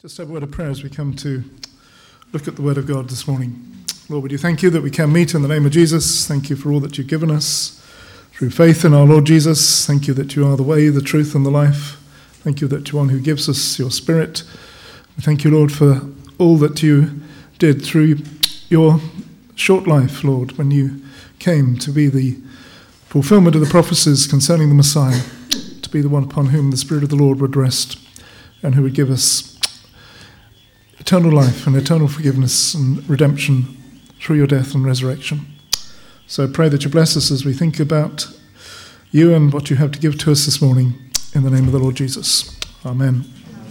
Just have a word of prayer as we come to look at the Word of God this morning. Lord, we do thank you that we can meet in the name of Jesus. Thank you for all that you've given us through faith in our Lord Jesus. Thank you that you are the way, the truth, and the life. Thank you that you're one who gives us your Spirit. Thank you, Lord, for all that you did through your short life, Lord, when you came to be the fulfillment of the prophecies concerning the Messiah, to be the one upon whom the Spirit of the Lord would rest and who would give us eternal life and eternal forgiveness and redemption through your death and resurrection. So I pray that you bless us as we think about you and what you have to give to us this morning, in the name of the Lord Jesus. Amen.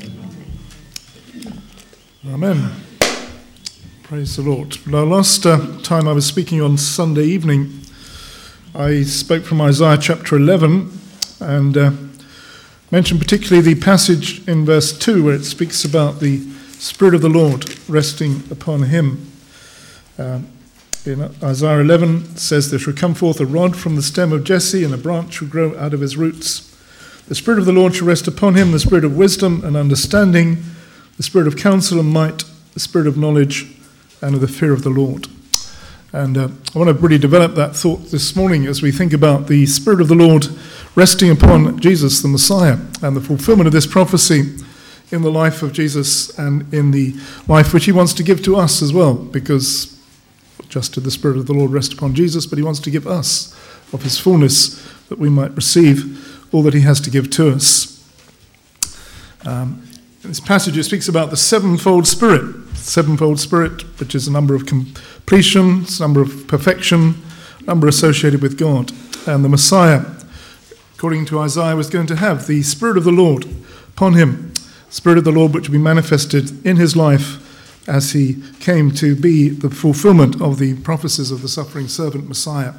Amen. Praise the Lord. Now, last time I was speaking on Sunday evening, I spoke from Isaiah chapter 11 and mentioned particularly the passage in verse 2 where it speaks about the Spirit of the Lord resting upon him. In Isaiah 11 it says, "There shall come forth a rod from the stem of Jesse, and a branch shall grow out of his roots. The Spirit of the Lord shall rest upon him, the Spirit of wisdom and understanding, the Spirit of counsel and might, the Spirit of knowledge and of the fear of the Lord." And I want to really develop that thought this morning as we think about the Spirit of the Lord resting upon Jesus, the Messiah, and the fulfillment of this prophecy in the life of Jesus and in the life which he wants to give to us as well, because not just did the Spirit of the Lord rest upon Jesus, but he wants to give us of his fullness that we might receive all that he has to give to us. In this passage it speaks about the sevenfold Spirit, which is a number of completion, number of perfection, number associated with God. And the Messiah, according to Isaiah, was going to have the Spirit of the Lord upon him. Spirit of the Lord which will be manifested in his life as he came to be the fulfillment of the prophecies of the suffering servant Messiah.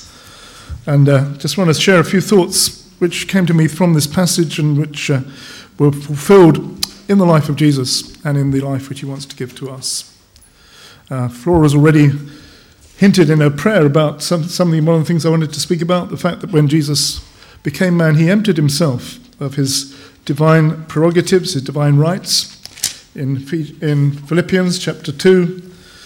And just want to share a few thoughts which came to me from this passage and which were fulfilled in the life of Jesus and in the life which he wants to give to us. Flora has already hinted in her prayer about one of the things I wanted to speak about, the fact that when Jesus became man, he emptied himself of his divine prerogatives, his divine rights. In Philippians chapter 2,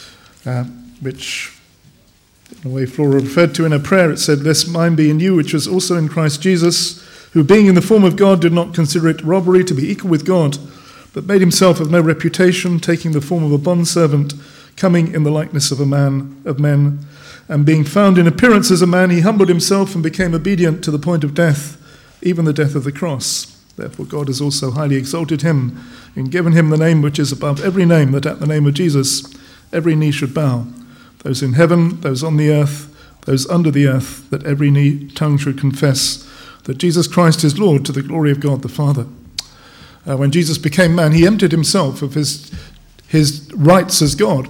which in a way Flora referred to in her prayer, it said, "Lest mine be in you, which was also in Christ Jesus, who being in the form of God did not consider it robbery to be equal with God, but made himself of no reputation, taking the form of a bondservant, coming in the likeness of men, and being found in appearance as a man, he humbled himself and became obedient to the point of death, even the death of the cross. Therefore God has also highly exalted him and given him the name which is above every name, that at the name of Jesus every knee should bow, those in heaven, those on the earth, those under the earth, that every tongue should confess that Jesus Christ is Lord, to the glory of God the Father." When Jesus became man, he emptied himself of his rights as God.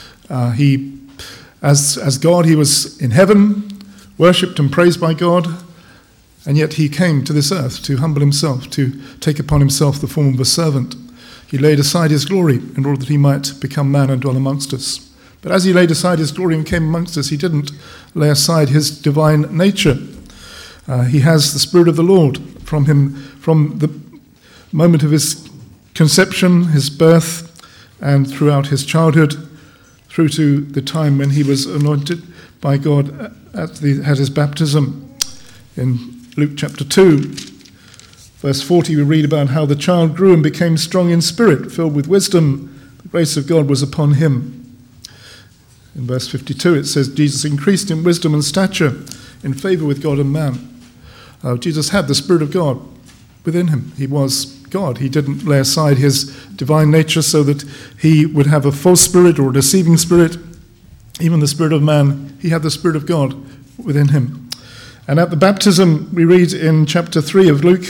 As God, he was in heaven, worshipped and praised by God, and yet he came to this earth to humble himself, to take upon himself the form of a servant. He laid aside his glory in order that he might become man and dwell amongst us. But as he laid aside his glory and came amongst us, he didn't lay aside his divine nature. He has the Spirit of the Lord from him, from the moment of his conception, his birth, and throughout his childhood, through to the time when he was anointed by God at his baptism. In Luke chapter 2, verse 40, we read about how the child grew and became strong in spirit, filled with wisdom. The grace of God was upon him. In verse 52, it says, Jesus increased in wisdom and stature, in favor with God and man. Jesus had the Spirit of God within him. He was God. He didn't lay aside his divine nature so that he would have a false spirit or a deceiving spirit. Even the spirit of man, he had the Spirit of God within him. And at the baptism, we read in chapter 3 of Luke,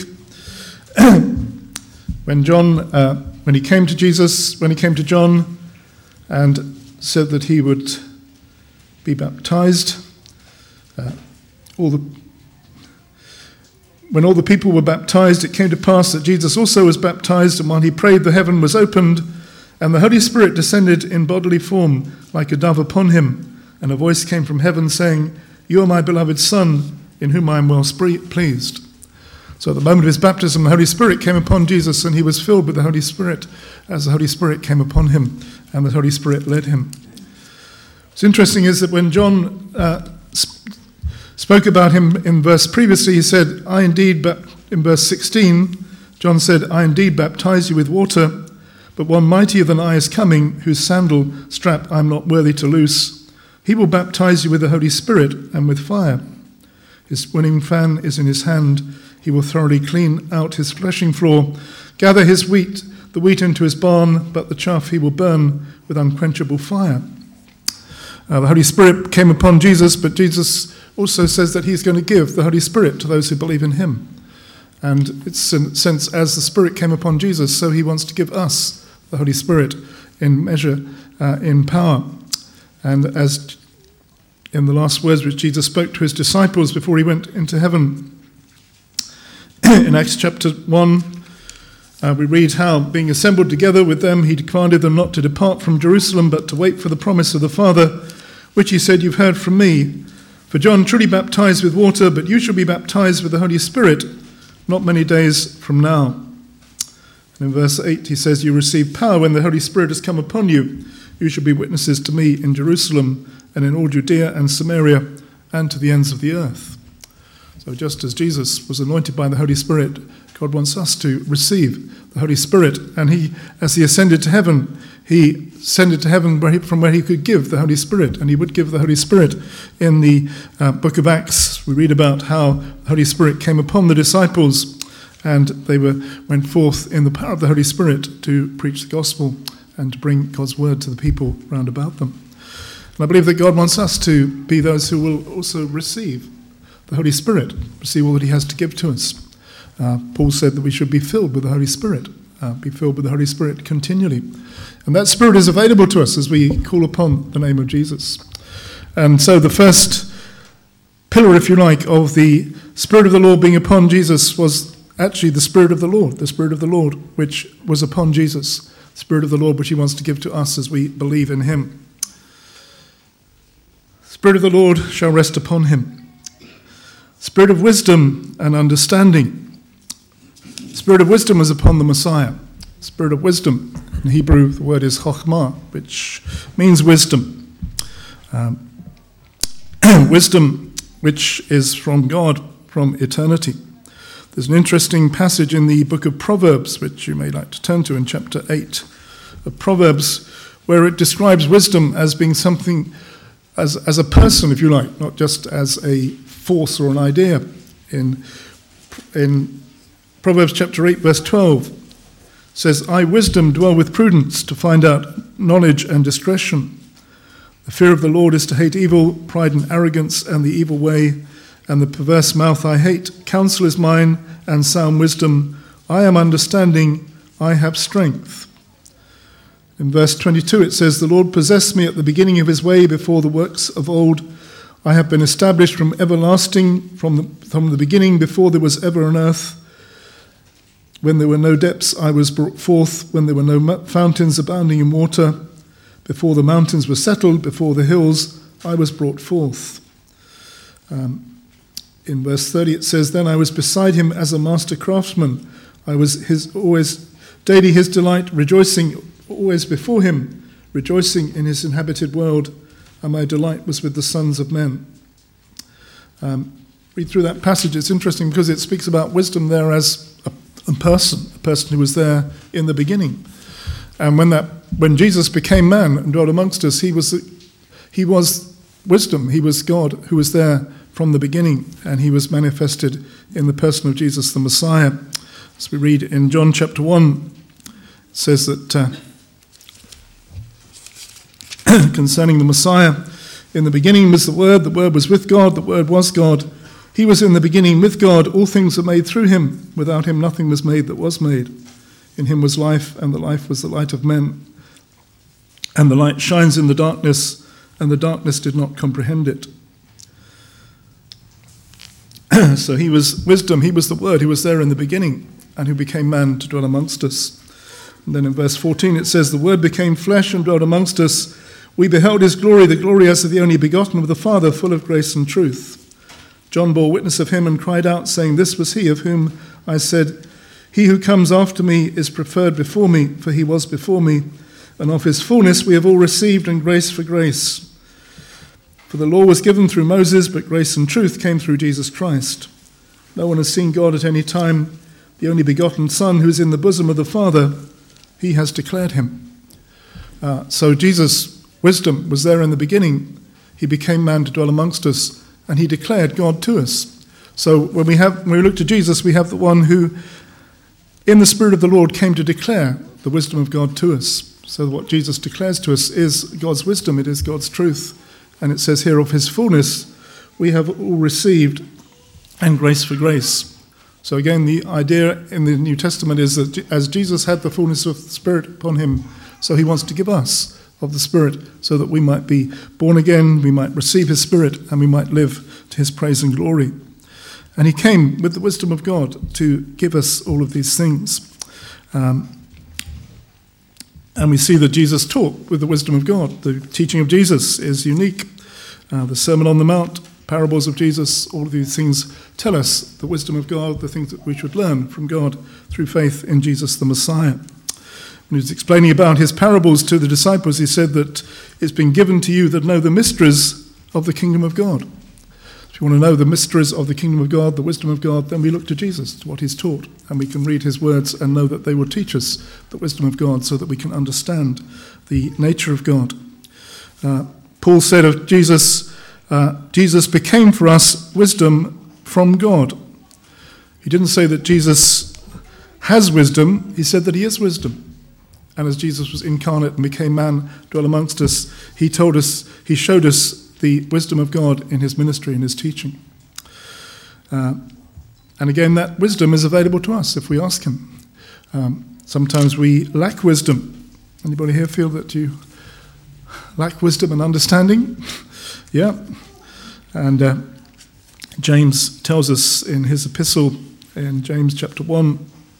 when he came to John and said that he would be baptized, when all the people were baptized, it came to pass that Jesus also was baptized, and while he prayed, the heaven was opened, and the Holy Spirit descended in bodily form like a dove upon him, and a voice came from heaven saying, "You are my beloved Son, in whom I am well pleased." So at the moment of his baptism, the Holy Spirit came upon Jesus, and he was filled with the Holy Spirit. as the Holy Spirit came upon him and the Holy Spirit led him. What's interesting is that when John spoke about him in verse previously, he said, in verse 16, John said, I indeed baptize you with water, but one mightier than I is coming, whose sandal strap I am not worthy to loose. He will baptize you with the Holy Spirit and with fire. His winnowing fan is in his hand. He will thoroughly clean out his threshing floor, gather the wheat into his barn, but the chaff he will burn with unquenchable fire. The Holy Spirit came upon Jesus, but Jesus also says that he's going to give the Holy Spirit to those who believe in him. And it's in a sense, as the Spirit came upon Jesus, so he wants to give us the Holy Spirit in measure, in power. And as in the last words which Jesus spoke to his disciples before he went into heaven, in Acts chapter 1, we read how, being assembled together with them, he commanded them not to depart from Jerusalem, but to wait for the promise of the Father, which he said, you've heard from me. For John truly baptized with water, but you shall be baptized with the Holy Spirit not many days from now. And in verse 8 he says, you receive power when the Holy Spirit has come upon you. You shall be witnesses to me in Jerusalem and in all Judea and Samaria and to the ends of the earth. So just as Jesus was anointed by the Holy Spirit, God wants us to receive the Holy Spirit. And he, as he ascended to heaven, he ascended to heaven from where he could give the Holy Spirit. And he would give the Holy Spirit. In the book of Acts, we read about how the Holy Spirit came upon the disciples, and they went forth in the power of the Holy Spirit to preach the gospel and to bring God's word to the people round about them. And I believe that God wants us to be those who will also receive the Holy Spirit, receive all that he has to give to us. Paul said that we should be filled with the Holy Spirit, be filled with the Holy Spirit continually. And that Spirit is available to us as we call upon the name of Jesus. And so the first pillar, if you like, of the Spirit of the Lord being upon Jesus was actually the Spirit of the Lord, which was upon Jesus, the Spirit of the Lord which he wants to give to us as we believe in him. The Spirit of the Lord shall rest upon him. Spirit of wisdom and understanding. Spirit of wisdom was upon the Messiah. Spirit of wisdom. In Hebrew, the word is chokhmah, which means wisdom. Wisdom which is from God, from eternity. There's an interesting passage in the book of Proverbs, which you may like to turn to in chapter 8 of Proverbs, where it describes wisdom as being something, as a person, if you like, not just as a force or an idea. In Proverbs chapter 8, verse 12, says, I, wisdom, dwell with prudence to find out knowledge and discretion. The fear of the Lord is to hate evil, pride and arrogance, and the evil way, and the perverse mouth I hate. Counsel is mine, and sound wisdom. I am understanding, I have strength. In verse 22 it says, the Lord possessed me at the beginning of his way before the works of old. I have been established from everlasting, from the beginning, before there was ever an earth. When there were no depths, I was brought forth. When there were no fountains abounding in water, before the mountains were settled, before the hills, I was brought forth. In verse 30 it says, then I was beside him as a master craftsman. I was always daily his delight, rejoicing always before him, rejoicing in his inhabited world, and my delight was with the sons of men. Read through that passage. It's interesting because it speaks about wisdom there as a person who was there in the beginning. And when Jesus became man and dwelt amongst us, he was wisdom. He was God who was there from the beginning, and he was manifested in the person of Jesus the Messiah. As we read in John chapter 1, it says that concerning the Messiah, in the beginning was the Word was with God, the Word was God. He was in the beginning with God, all things were made through him. Without him nothing was made that was made. In him was life, and the life was the light of men. And the light shines in the darkness, and the darkness did not comprehend it. So he was wisdom, he was the Word, he was there in the beginning, and who became man to dwell amongst us. And then in verse 14 it says, the Word became flesh and dwelt amongst us. We beheld his glory, the glory as of the only begotten of the Father, full of grace and truth. John bore witness of him and cried out, saying, this was he of whom I said, He who comes after me is preferred before me, for he was before me, and of his fullness we have all received, and grace for grace. For the law was given through Moses, but grace and truth came through Jesus Christ. No one has seen God at any time. The only begotten Son, who is in the bosom of the Father, he has declared him. So Jesus' wisdom was there in the beginning. He became man to dwell amongst us, and he declared God to us. So when we look to Jesus, we have the one who, in the Spirit of the Lord, came to declare the wisdom of God to us. So what Jesus declares to us is God's wisdom, it is God's truth. And it says here, of his fullness we have all received, and grace for grace. So again, the idea in the New Testament is that as Jesus had the fullness of the Spirit upon him, so he wants to give us of the Spirit, so that we might be born again, we might receive his Spirit, and we might live to his praise and glory. And he came with the wisdom of God to give us all of these things. And we see that Jesus taught with the wisdom of God. The teaching of Jesus is unique. The Sermon on the Mount, parables of Jesus, all of these things tell us the wisdom of God, the things that we should learn from God through faith in Jesus the Messiah. When he was explaining about his parables to the disciples, he said that it's been given to you that know the mysteries of the kingdom of God. If you want to know the mysteries of the kingdom of God, the wisdom of God, then we look to Jesus, to what he's taught, and we can read his words and know that they will teach us the wisdom of God so that we can understand the nature of God. Paul said of Jesus, Jesus became for us wisdom from God. He didn't say that Jesus has wisdom, he said that he is wisdom. And as Jesus was incarnate and became man, dwell amongst us, he showed us the wisdom of God in his ministry and his teaching. And again, that wisdom is available to us if we ask him. Sometimes we lack wisdom. Anybody here feel that you lack wisdom and understanding? Yeah. And James tells us in his epistle in James chapter 1,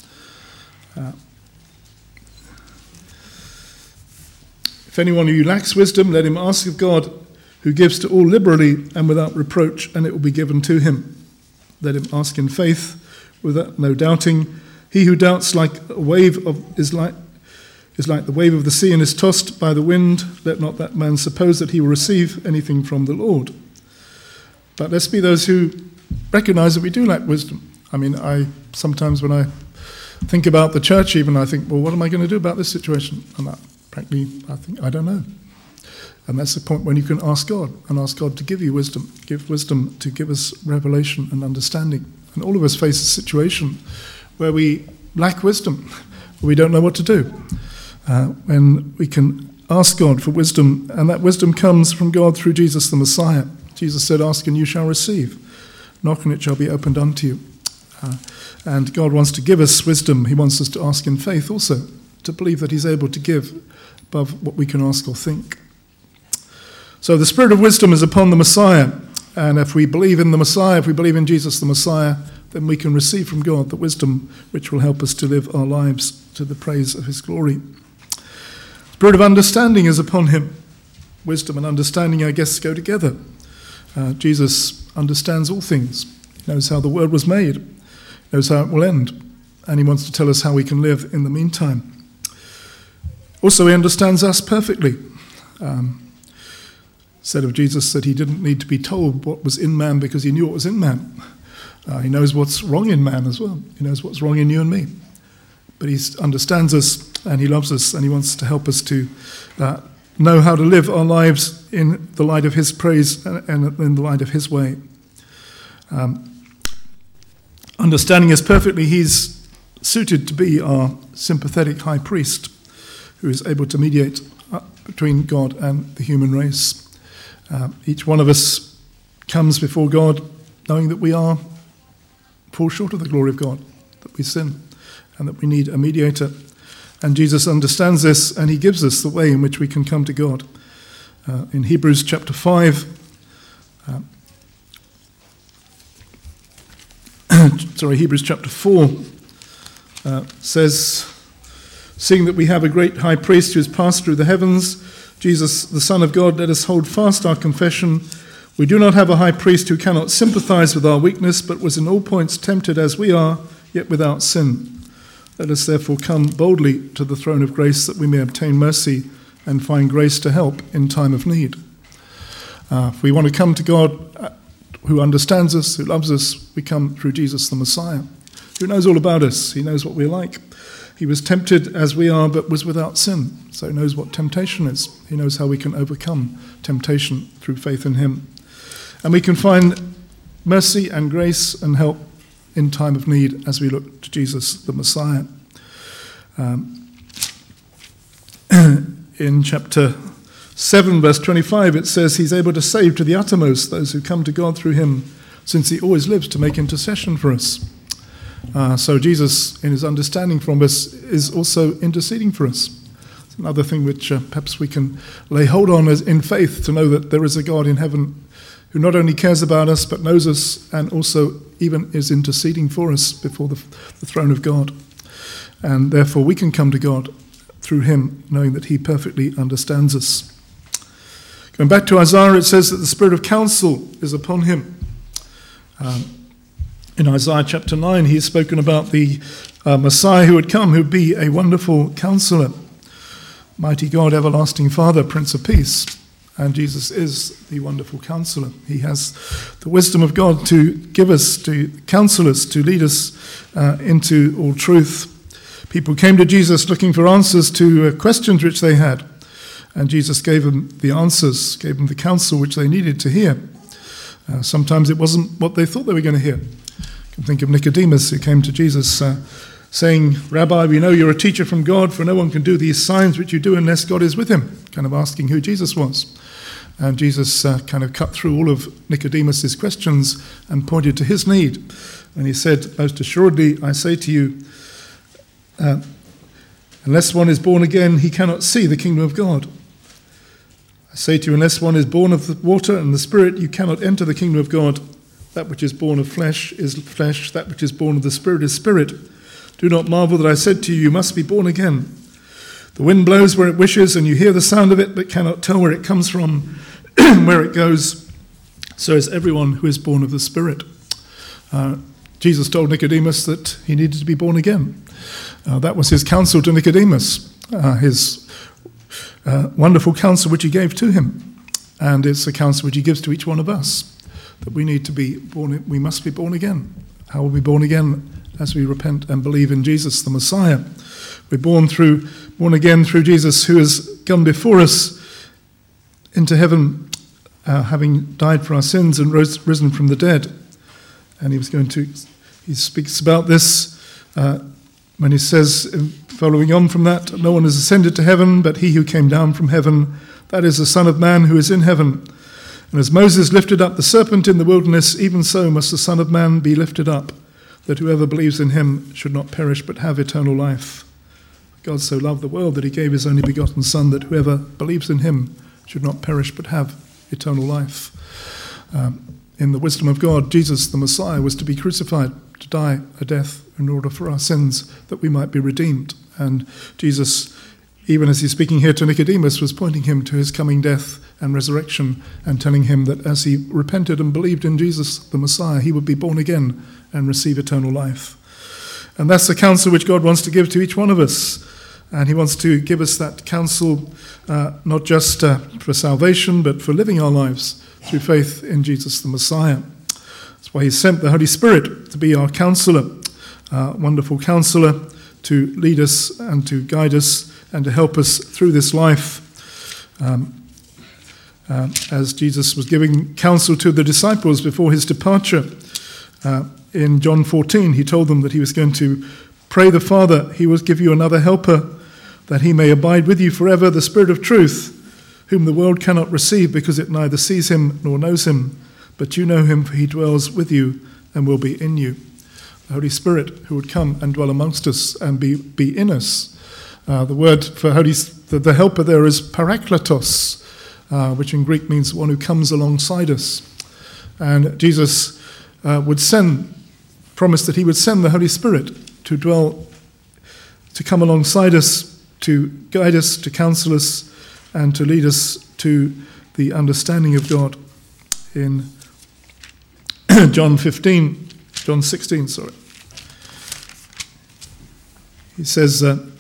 if anyone of you lacks wisdom, let him ask of God, who gives to all liberally and without reproach, and it will be given to him. Let him ask in faith, without no doubting. He who doubts is like the wave of the sea and is tossed by the wind. Let not that man suppose that he will receive anything from the Lord. But let's be those who recognize that we do lack wisdom. I mean, sometimes when I think about the church even, I think, well, what am I going to do about this situation? And frankly, I don't know. And that's the point when you can ask God, and ask God to give you wisdom, give wisdom to give us revelation and understanding. And all of us face a situation where we lack wisdom, where we don't know what to do. When we can ask God for wisdom, and that wisdom comes from God through Jesus the Messiah. Jesus said, ask and you shall receive. Knock and it shall be opened unto you. And God wants to give us wisdom. He wants us to ask in faith also, to believe that he's able to give above what we can ask or think. So the spirit of wisdom is upon the Messiah, and if we believe in the Messiah, if we believe in Jesus the Messiah, then we can receive from God the wisdom which will help us to live our lives to the praise of his glory. Spirit of understanding is upon him. Wisdom and understanding, I guess, go together. Jesus understands all things. He knows how the world was made, knows how it will end, and he wants to tell us how we can live in the meantime. Also, he understands us perfectly. Said of Jesus that he didn't need to be told what was in man because he knew what was in man. He knows what's wrong in man as well. He knows what's wrong in you and me. But he understands us and he loves us and he wants to help us to know how to live our lives in the light of his praise and in the light of his way. Understanding us perfectly, he's suited to be our sympathetic high priest who is able to mediate between God and the human race. Each one of us comes before God knowing that we fall short of the glory of God, that we sin, and that we need a mediator. And Jesus understands this, and he gives us the way in which we can come to God. In Hebrews chapter 5, Hebrews chapter 4 says, seeing that we have a great high priest who has passed through the heavens, Jesus, the Son of God, let us hold fast our confession. We do not have a high priest who cannot sympathize with our weakness, but was in all points tempted as we are, yet without sin. Let us therefore come boldly to the throne of grace that we may obtain mercy and find grace to help in time of need. If we want to come to God who understands us, who loves us, we come through Jesus the Messiah, who knows all about us. He knows what we're like. He was tempted as we are, but was without sin. So he knows what temptation is. He knows how we can overcome temptation through faith in him. And we can find mercy and grace and help in time of need as we look to Jesus the Messiah. In chapter 7, verse 25, it says, he's able to save to the uttermost those who come to God through him, since he always lives to make intercession for us. So Jesus, in his understanding from us, is also interceding for us. It's another thing which perhaps we can lay hold on as in faith, to know that there is a God in heaven who not only cares about us, but knows us, and also even is interceding for us before the throne of God. And therefore we can come to God through him, knowing that he perfectly understands us. Going back to Isaiah, it says that the spirit of counsel is upon him. In Isaiah chapter 9, he has spoken about the Messiah who would come, who would be a wonderful counselor, mighty God, everlasting Father, Prince of Peace. And Jesus is the wonderful counselor. He has the wisdom of God to give us, to counsel us, to lead us into all truth. People came to Jesus looking for answers to questions which they had. And Jesus gave them the answers, gave them the counsel which they needed to hear. Sometimes it wasn't what they thought they were going to hear. You can think of Nicodemus, who came to Jesus saying, Rabbi, we know you're a teacher from God, for no one can do these signs which you do unless God is with him. Kind of asking who Jesus was. And Jesus kind of cut through all of Nicodemus's questions and pointed to his need. And he said, most assuredly, I say to you, unless one is born again, he cannot see the kingdom of God. I say to you, unless one is born of the water and the Spirit, you cannot enter the kingdom of God. That which is born of flesh is flesh, that which is born of the Spirit is spirit. Do not marvel that I said to you, you must be born again. The wind blows where it wishes, and you hear the sound of it, but cannot tell where it comes from, where it goes. So is everyone who is born of the Spirit. Jesus told Nicodemus that he needed to be born again. That was his counsel to Nicodemus, his wonderful counsel which he gave to him. And it's a counsel which he gives to each one of us, that we need to be born, we must be born again. How will we be born again? As we repent and believe in Jesus, the Messiah. We're born again through Jesus, who has come before us into heaven, having died for our sins and risen from the dead. And he speaks about this when he says, following on from that, no one has ascended to heaven, but he who came down from heaven, that is the Son of Man who is in heaven. And as Moses lifted up the serpent in the wilderness, even so must the Son of Man be lifted up, that whoever believes in him should not perish but have eternal life. God so loved the world that he gave his only begotten Son, that whoever believes in him should not perish but have eternal life. In the wisdom of God, Jesus, the Messiah, was to be crucified, to die a death in order for our sins, that we might be redeemed. And Jesus, even as he's speaking here to Nicodemus, was pointing him to his coming death and resurrection, and telling him that as he repented and believed in Jesus, the Messiah, he would be born again and receive eternal life. And that's the counsel which God wants to give to each one of us. And he wants to give us that counsel, not just for salvation, but for living our lives through faith in Jesus the Messiah. That's why he sent the Holy Spirit to be our counselor, wonderful counselor, to lead us and to guide us and to help us through this life. As Jesus was giving counsel to the disciples before his departure, in John 14, he told them that he was going to pray the Father, he will give you another helper, that he may abide with you forever, the Spirit of truth, whom the world cannot receive because it neither sees him nor knows him, but you know him, for he dwells with you and will be in you. The Holy Spirit who would come and dwell amongst us and be in us. The word for the helper there is parakletos, which in Greek means one who comes alongside us. And Jesus promised that he would send the Holy Spirit to come alongside us, to guide us, to counsel us, and to lead us to the understanding of God. In John 16, He says,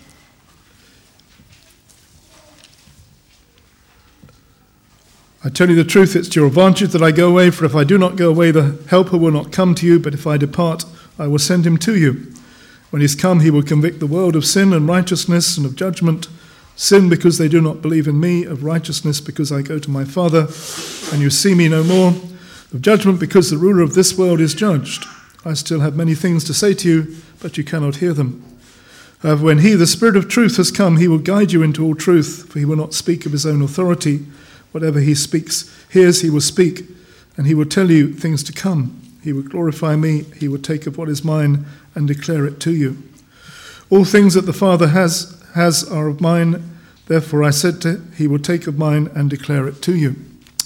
I tell you the truth, it's to your advantage that I go away, for if I do not go away, the Helper will not come to you, but if I depart, I will send him to you. When he's come, he will convict the world of sin and righteousness and of judgment. Sin, because they do not believe in me; of righteousness, because I go to my Father, and you see me no more; of judgment, because the ruler of this world is judged. I still have many things to say to you, but you cannot hear them. However, when he, the Spirit of truth, has come, he will guide you into all truth, for he will not speak of his own authority. Whatever he hears, he will speak, and he will tell you things to come. He will glorify me. He will take of what is mine and declare it to you. All things that the Father has are of mine. Therefore I said he will take of mine and declare it to you.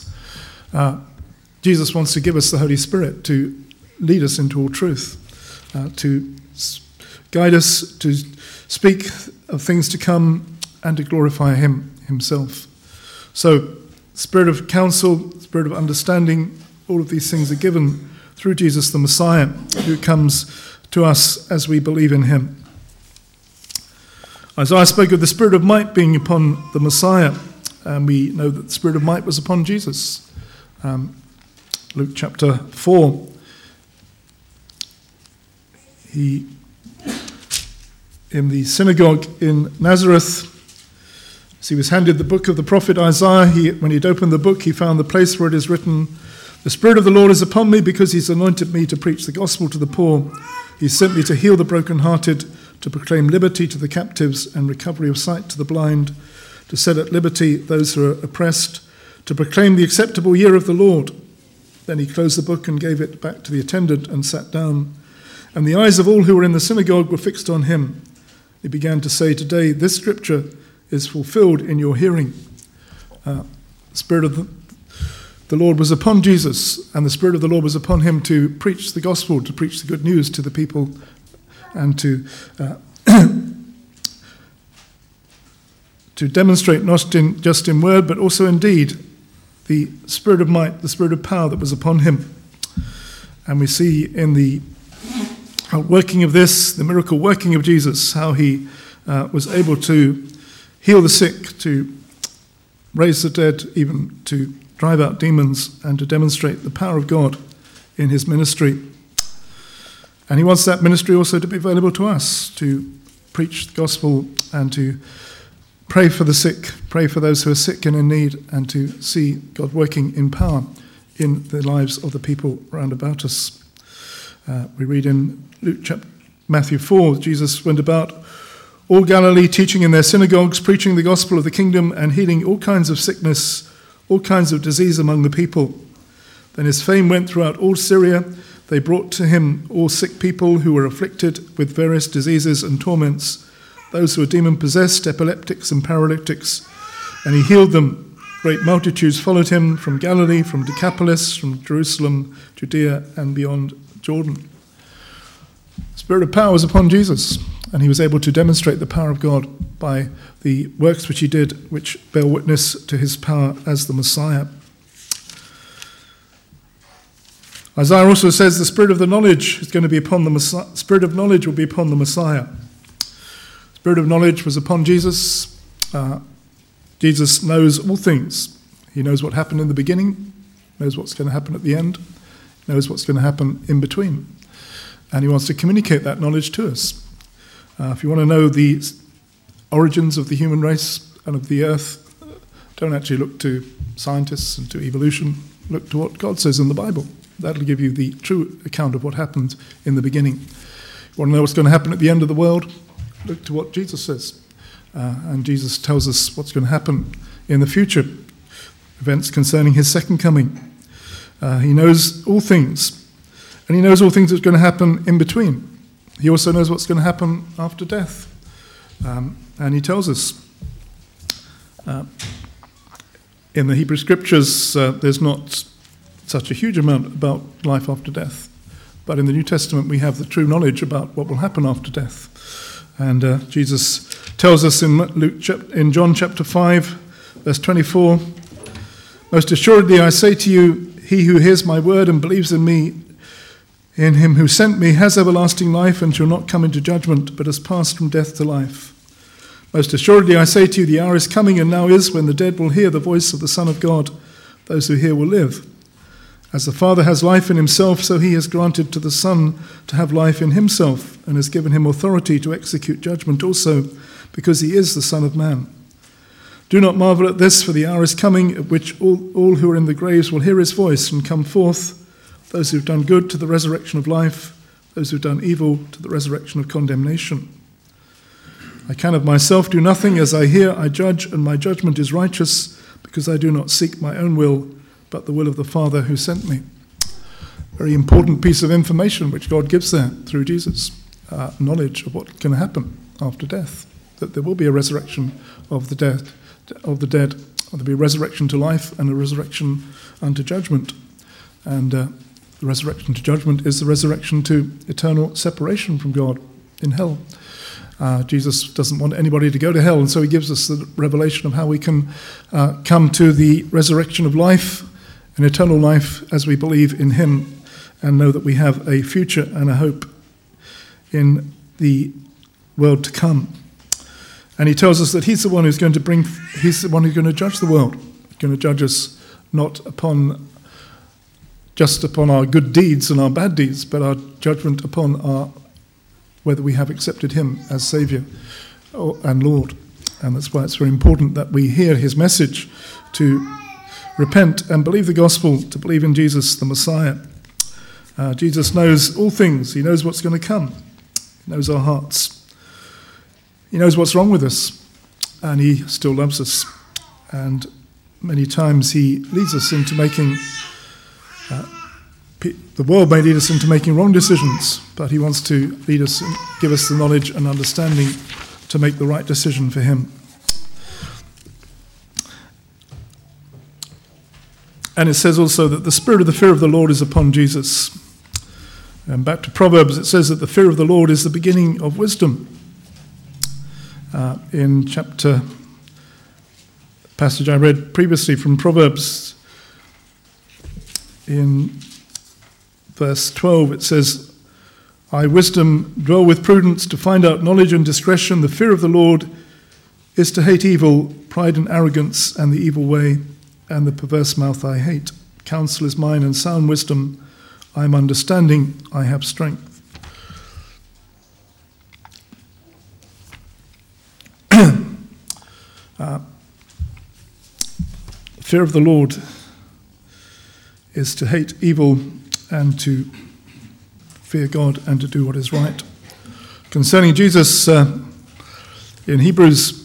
Jesus wants to give us the Holy Spirit to lead us into all truth, to guide us, to speak of things to come, and to glorify him himself. So, spirit of counsel, spirit of understanding, all of these things are given through Jesus the Messiah, who comes to us as we believe in him. Isaiah spoke of the spirit of might being upon the Messiah, and we know that the spirit of might was upon Jesus. Luke chapter 4, in the synagogue in Nazareth, as he was handed the book of the prophet Isaiah, when he had opened the book, he found the place where it is written, "The Spirit of the Lord is upon me, because he's anointed me to preach the gospel to the poor. He sent me to heal the brokenhearted, to proclaim liberty to the captives and recovery of sight to the blind, to set at liberty those who are oppressed, to proclaim the acceptable year of the Lord." Then he closed the book and gave it back to the attendant and sat down. And the eyes of all who were in the synagogue were fixed on him. He began to say, "Today this scripture is fulfilled in your hearing." The Spirit of the Lord was upon Jesus, and the Spirit of the Lord was upon him to preach the gospel, to preach the good news to the people, and to demonstrate not just in word, but also in deed, the spirit of might, the spirit of power that was upon him. And we see in the working of this, the miracle working of Jesus, how he was able to heal the sick, to raise the dead, even to drive out demons, and to demonstrate the power of God in his ministry. And he wants that ministry also to be available to us, to preach the gospel and to pray for the sick, pray for those who are sick and in need, and to see God working in power in the lives of the people round about us. We read in Matthew 4, Jesus went about all Galilee, teaching in their synagogues, preaching the gospel of the kingdom, and healing all kinds of sickness, all kinds of disease among the people. Then his fame went throughout all Syria. They brought to him all sick people who were afflicted with various diseases and torments, those who were demon-possessed, epileptics and paralytics, and he healed them. Great multitudes followed him from Galilee, from Decapolis, from Jerusalem, Judea, and beyond Jordan. The Spirit of power was upon Jesus, and he was able to demonstrate the power of God by the works which he did, which bear witness to his power as the Messiah. Isaiah also says the spirit of the knowledge is going to be upon the Messiah. Spirit of knowledge will be upon the Messiah. Spirit of knowledge was upon Jesus. Jesus knows all things. He knows what happened in the beginning, knows what's going to happen at the end, knows what's going to happen in between. And he wants to communicate that knowledge to us. If you want to know the origins of the human race and of the earth, don't actually look to scientists and to evolution. Look to what God says in the Bible. That'll give you the true account of what happened in the beginning. You want to know what's going to happen at the end of the world? Look to what Jesus says. And Jesus tells us what's going to happen in the future, events concerning his second coming. He knows all things, and he knows all things that's going to happen in between. He also knows what's going to happen after death. And he tells us in the Hebrew Scriptures, there's not such a huge amount about life after death. But in the New Testament, we have the true knowledge about what will happen after death. And Jesus tells us in John chapter 5, verse 24, "Most assuredly I say to you, he who hears my word and believes in me, in him who sent me has everlasting life and shall not come into judgment, but has passed from death to life. Most assuredly I say to you, the hour is coming and now is when the dead will hear the voice of the Son of God. Those who hear will live. As the Father has life in himself, so he has granted to the Son to have life in himself, and has given him authority to execute judgment also, because he is the Son of Man. Do not marvel at this, for the hour is coming at which all who are in the graves will hear his voice and come forth, those who have done good to the resurrection of life, those who have done evil to the resurrection of condemnation. I can of myself do nothing. As I hear, I judge, and my judgment is righteous, because I do not seek my own will, but the will of the Father who sent me. Very important piece of information which God gives there through Jesus. Knowledge of what can happen after death, that there will be a resurrection of the dead. There'll be a resurrection to life and a resurrection unto judgment. And the resurrection to judgment is the resurrection to eternal separation from God in hell. Jesus doesn't want anybody to go to hell, and so he gives us the revelation of how we can come to the resurrection of life and eternal life as we believe in him and know that we have a future and a hope in the world to come. And he tells us that he's the one who's going to judge the world. He's going to judge us not just upon our good deeds and our bad deeds, but our judgment upon whether we have accepted him as Saviour and Lord. And that's why it's very important that we hear his message to repent and believe the gospel, to believe in Jesus, the Messiah. Jesus knows all things. He knows what's going to come. He knows our hearts. He knows what's wrong with us, and he still loves us. And many times he leads us into making the world may lead us into making wrong decisions, but he wants to lead us and give us the knowledge and understanding to make the right decision for him. And it says also that the spirit of the fear of the Lord is upon Jesus. And back to Proverbs, it says that the fear of the Lord is the beginning of wisdom. In passage I read previously from Proverbs, in verse 12, it says, I, wisdom, dwell with prudence to find out knowledge and discretion. The fear of the Lord is to hate evil, pride and arrogance, and the evil way, and the perverse mouth I hate. Counsel is mine and sound wisdom. I am understanding, I have strength. The fear of the Lord is to hate evil and to fear God and to do what is right. Concerning Jesus, in Hebrews,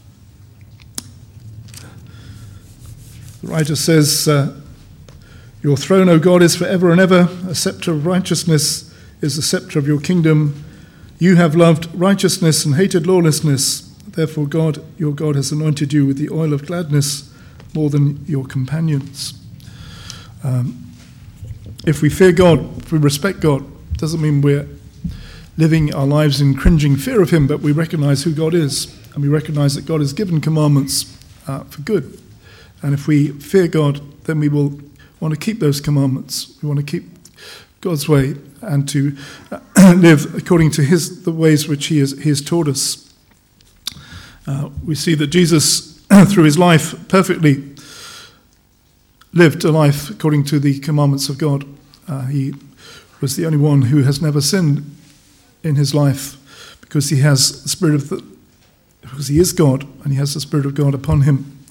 the writer says, your throne, O God, is forever and ever. A scepter of righteousness is the scepter of your kingdom. You have loved righteousness and hated lawlessness. Therefore God, your God, has anointed you with the oil of gladness more than your companions. If we fear God, if we respect God, doesn't mean we're living our lives in cringing fear of him, but we recognize who God is, and we recognize that God has given commandments for good. And if we fear God, then we will want to keep those commandments. We want to keep God's way and to live according to the ways which he has taught us. We see that Jesus, through his life, perfectly lived a life according to the commandments of God. He was the only one who has never sinned in his life, because he has the spirit of because he is God and he has the Spirit of God upon him.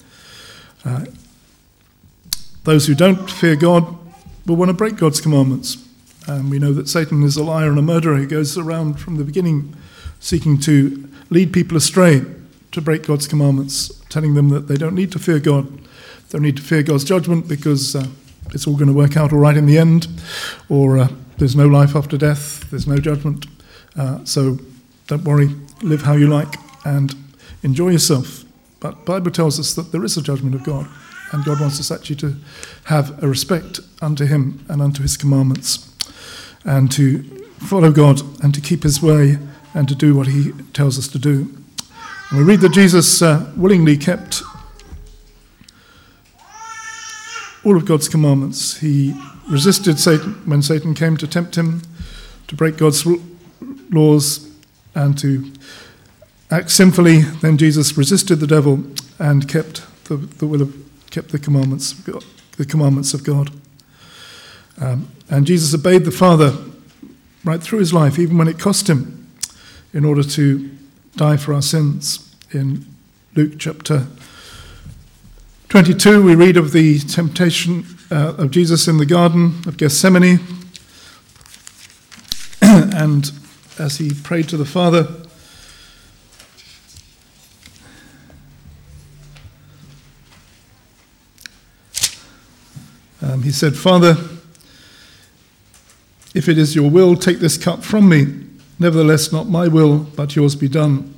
Those who don't fear God will want to break God's commandments. And we know that Satan is a liar and a murderer who goes around from the beginning seeking to lead people astray, to break God's commandments, telling them that they don't need to fear God. They don't need to fear God's judgment because it's all going to work out all right in the end, or there's no life after death, there's no judgment. So don't worry, live how you like and enjoy yourself. But the Bible tells us that there is a judgment of God, and God wants us actually to have a respect unto him and unto his commandments, and to follow God and to keep his way and to do what he tells us to do. And we read that Jesus willingly kept all of God's commandments. He resisted Satan when Satan came to tempt him. to break God's laws and to act sinfully, then Jesus resisted the devil and kept the commandments of God. And Jesus obeyed the Father right through his life, even when it cost him, in order to die for our sins. In Luke chapter 22, we read of the temptation of Jesus in the Garden of Gethsemane, and as he prayed to the Father, he said, "Father, if it is your will, take this cup from me. Nevertheless, not my will, but yours be done."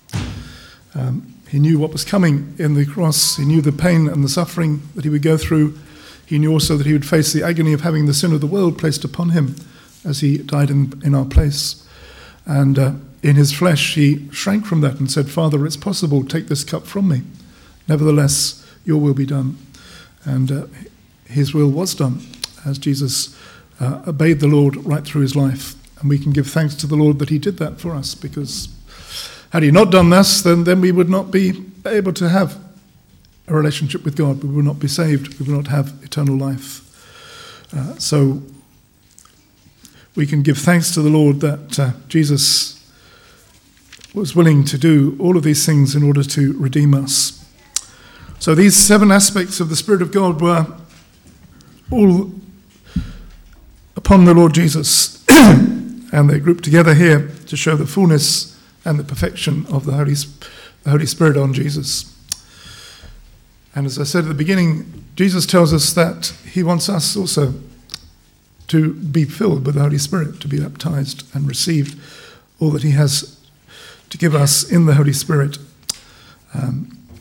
He knew what was coming in the cross. He knew the pain and the suffering that he would go through. He knew also that he would face the agony of having the sin of the world placed upon him as he died in our place. And in his flesh, he shrank from that and said, "Father, it's possible, take this cup from me. Nevertheless, your will be done." And his will was done as Jesus obeyed the Lord right through his life. And we can give thanks to the Lord that he did that for us, because had he not done this, then we would not be able to have a relationship with God. We would not be saved. We would not have eternal life. So we can give thanks to the Lord that Jesus was willing to do all of these things in order to redeem us. So these 7 aspects of the Spirit of God were all upon the Lord Jesus, and they're grouped together here to show the fullness and the perfection of the Holy Spirit on Jesus. And as I said at the beginning, Jesus tells us that he wants us also to be filled with the Holy Spirit, to be baptized and receive all that he has to give us in the Holy Spirit. I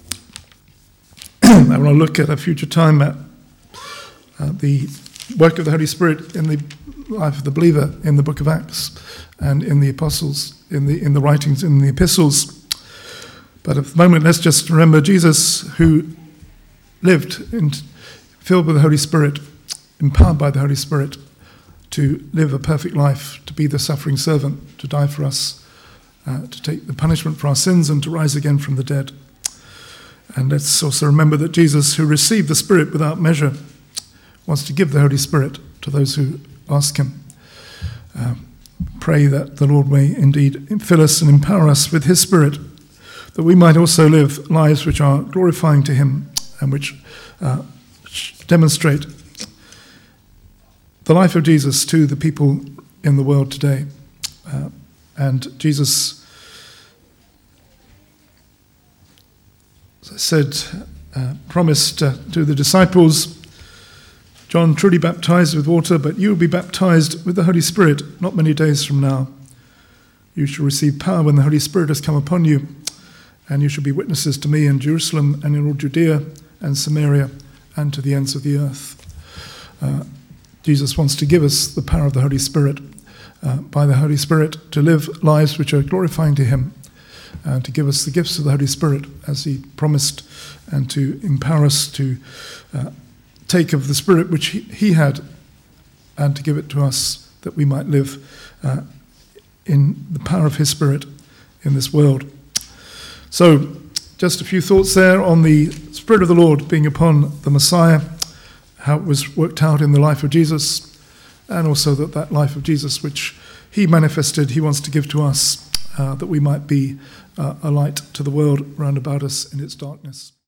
want to look at a future time at the work of the Holy Spirit in the life of the believer in the book of Acts and in the apostles, in the writings, in the epistles. But at the moment, let's just remember Jesus, who lived filled with the Holy Spirit, empowered by the Holy Spirit to live a perfect life, to be the suffering servant, to die for us, to take the punishment for our sins and to rise again from the dead. And let's also remember that Jesus, who received the Spirit without measure, wants to give the Holy Spirit to those who ask him. Pray that the Lord may indeed fill us and empower us with his Spirit, that we might also live lives which are glorifying to him and which demonstrate the life of Jesus to the people in the world today. And Jesus, as I said, promised to the disciples, "John truly baptized with water, but you will be baptized with the Holy Spirit not many days from now. You shall receive power when the Holy Spirit has come upon you, and you shall be witnesses to me in Jerusalem and in all Judea and Samaria and to the ends of the earth." Jesus wants to give us the power of the Holy Spirit, by the Holy Spirit, to live lives which are glorifying to him, and to give us the gifts of the Holy Spirit as he promised, and to empower us to take of the Spirit which he had and to give it to us, that we might live in the power of his Spirit in this world. So just a few thoughts there on the Spirit of the Lord being upon the Messiah, how it was worked out in the life of Jesus, and also that life of Jesus which he manifested, he wants to give to us, that we might be a light to the world round about us in its darkness.